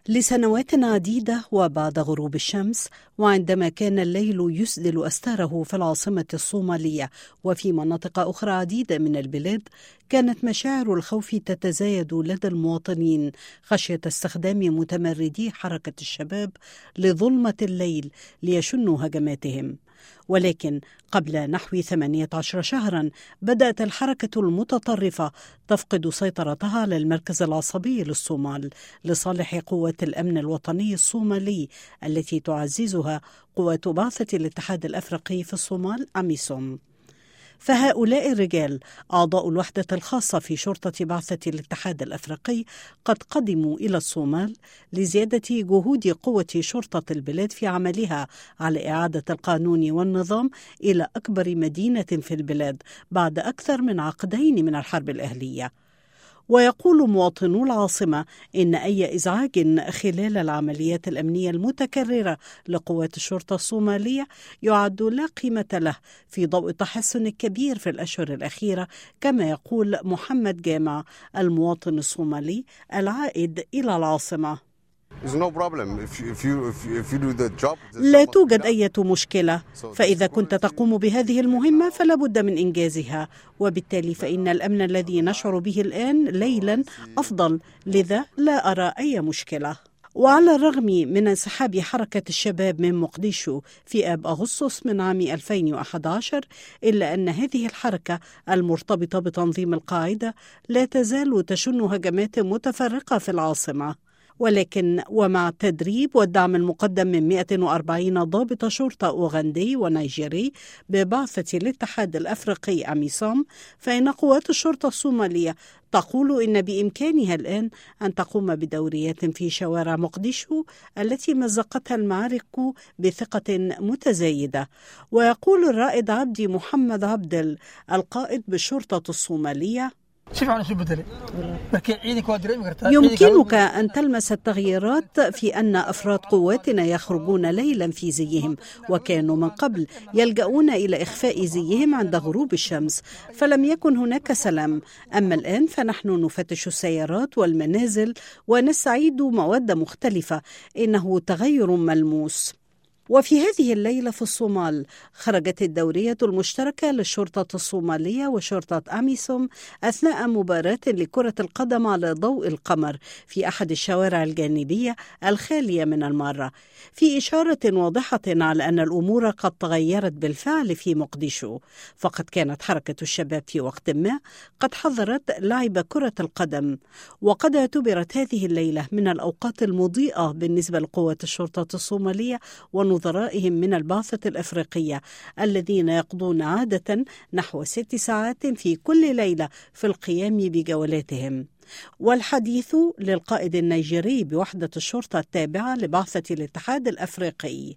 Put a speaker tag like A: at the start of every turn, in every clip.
A: لسنوات عديدة وبعد غروب الشمس، وعندما كان الليل يسدل أستاره في العاصمة الصومالية وفي مناطق أخرى عديدة من البلاد، كانت مشاعر الخوف تتزايد لدى المواطنين خشية استخدام متمردي حركة الشباب لظلمة الليل ليشنوا هجماتهم. ولكن قبل نحو 18 شهرا بدأت الحركة المتطرفة تفقد سيطرتها على المركز العصبي للصومال لصالح قوات الأمن الوطني الصومالي التي تعززها قوات بعثة الاتحاد الأفريقي في الصومال أميسوم. فهؤلاء الرجال أعضاء الوحدة الخاصة في شرطة بعثة الاتحاد الأفريقي قد قدموا إلى الصومال لزيادة جهود قوة شرطة البلاد في عملها على إعادة القانون والنظام إلى أكبر مدينة في البلاد بعد أكثر من عقدين من الحرب الأهلية. ويقول مواطنو العاصمة إن أي إزعاج خلال العمليات الأمنية المتكررة لقوات الشرطة الصومالية يعد لا قيمة له في ضوء التحسن الكبير في الأشهر الأخيرة، كما يقول محمد جامع المواطن الصومالي العائد إلى العاصمة. لا توجد أي مشكلة، فإذا كنت تقوم بهذه المهمة فلا بد من إنجازها، وبالتالي فإن الأمن الذي نشعر به الآن ليلا أفضل، لذا لا أرى أي مشكلة. وعلى الرغم من انسحاب حركة الشباب من مقديشو في آب أغسطس من عام 2011، إلا أن هذه الحركة المرتبطة بتنظيم القاعدة لا تزال تشن هجمات متفرقة في العاصمة. ولكن ومع التدريب والدعم المقدم من 140 ضابط شرطة أوغندي ونيجيري ببعثة الاتحاد الأفريقي أميسوم، فإن قوات الشرطة الصومالية تقول إن بإمكانها الآن أن تقوم بدوريات في شوارع مقديشو التي مزقتها المعارك بثقة متزايدة. ويقول الرائد عبدي محمد عبدل القائد بالشرطة الصومالية: يمكنك أن تلمس التغييرات في أن أفراد قواتنا يخرجون ليلا في زيهم، وكانوا من قبل يلجؤون إلى إخفاء زيهم عند غروب الشمس، فلم يكن هناك سلام. أما الآن فنحن نفتش السيارات والمنازل ونستعيد مواد مختلفة، إنه تغير ملموس. وفي هذه الليلة في الصومال خرجت الدورية المشتركة للشرطة الصومالية وشرطة أميسوم أثناء مباراة لكرة القدم على ضوء القمر في أحد الشوارع الجانبية الخالية من المارة، في إشارة واضحة على أن الأمور قد تغيرت بالفعل في مقديشو. فقد كانت حركة الشباب في وقت ما قد حظرت لعب كرة القدم، وقد اعتبرت هذه الليلة من الأوقات المضيئة بالنسبة لقوات الشرطة الصومالية ونظرائهم من البعثة الأفريقية الذين يقضون عادة نحو 6 ساعات في كل ليلة في القيام بجولاتهم. والحديث للقائد النيجيري بوحدة الشرطة التابعة لبعثة الاتحاد الأفريقي: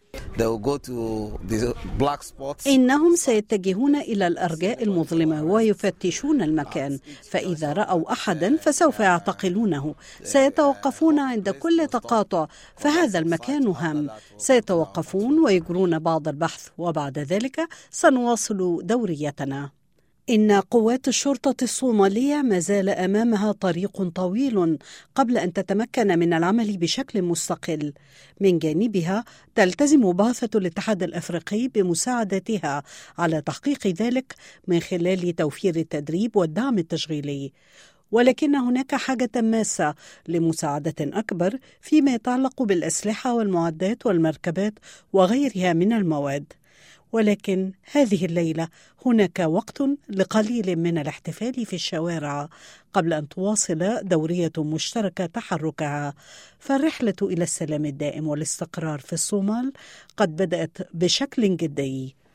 A: إنهم سيتجهون إلى الأرجاء المظلمة ويفتشون المكان، فإذا رأوا أحدا فسوف يعتقلونه. سيتوقفون عند كل تقاطع، فهذا المكان هام. سيتوقفون ويجرون بعض البحث، وبعد ذلك سنواصل دوريتنا. إن قوات الشرطة الصومالية ما زال أمامها طريق طويل قبل أن تتمكن من العمل بشكل مستقل. من جانبها تلتزم بعثة الاتحاد الأفريقي بمساعدتها على تحقيق ذلك من خلال توفير التدريب والدعم التشغيلي، ولكن هناك حاجة ماسة لمساعدة أكبر فيما يتعلق بالأسلحة والمعدات والمركبات وغيرها من المواد. ولكن هذه الليلة هناك وقت لقليل من الاحتفال في الشوارع قبل أن تواصل دورية مشتركة تحركها. فالرحلة إلى السلام الدائم والاستقرار في الصومال قد بدأت بشكل جدي.